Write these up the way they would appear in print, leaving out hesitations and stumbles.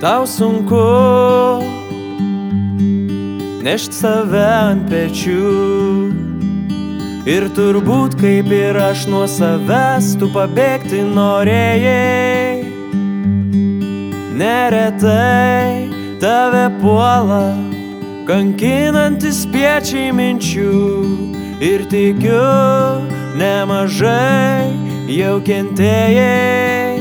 Tau sunku nešt save ant pečių ir turbūt kaip ir aš nuo savęs tu pabėgti norėjai. Neretai tave puola kankinantis spiečiai minčių ir tikiu nemažai jau kentėjai.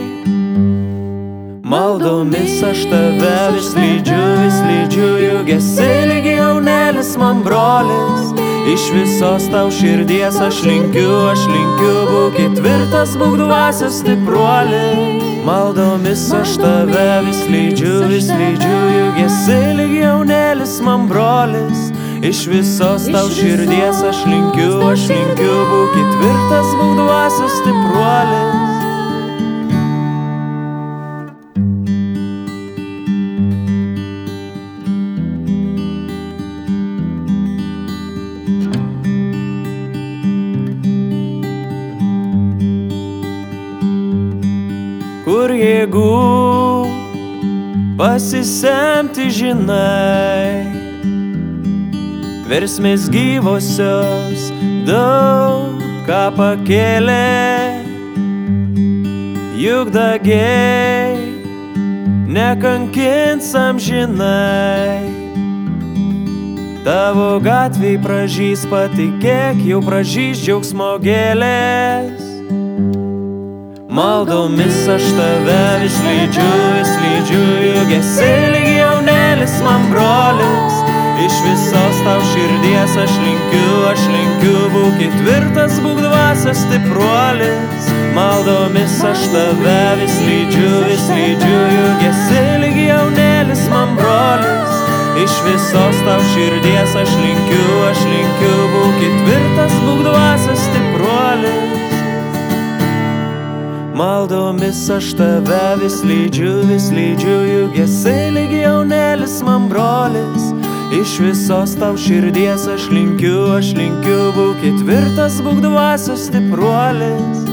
Maldomis aš tave vis lydžiu, juk esi lyg jaunelis man brolis. Iš visos tau širdies aš linkiu, būk tvirtas, būk dvasios stipruolis. Maldomis aš tave vis lydžiu, juk esi lyg jaunelis man brolis. Iš visos tau širdies aš linkiu, būk tvirtas, būk dvasios stipruolis. Kur jėgų pasisemti žinai, versmės gyvosios daug ką pakėlė, juk dagiai nekankins amžinai. Tavo gatvėj pražys, patikėk, jau pražys džiaugsmo gėlės. Maldomis aš tave vis lydžiu, juk esi lyg jaunelis man brolis. Iš visos tau širdies aš linkiu, būk tvirtas, būk dvasios stipruolis. Maldomis aš tave vis lydžiu, juk esi lyg jaunelis man brolis. Iš visos tau širdies aš linkiu, būk tvirtas, būk dvasios stipruolis. Maldomis aš tave vis lydžiu, juk esi lyg jaunelis man brolis. Iš visos tau širdies aš linkiu, būk tvirtas, būk dvasios stipruolis.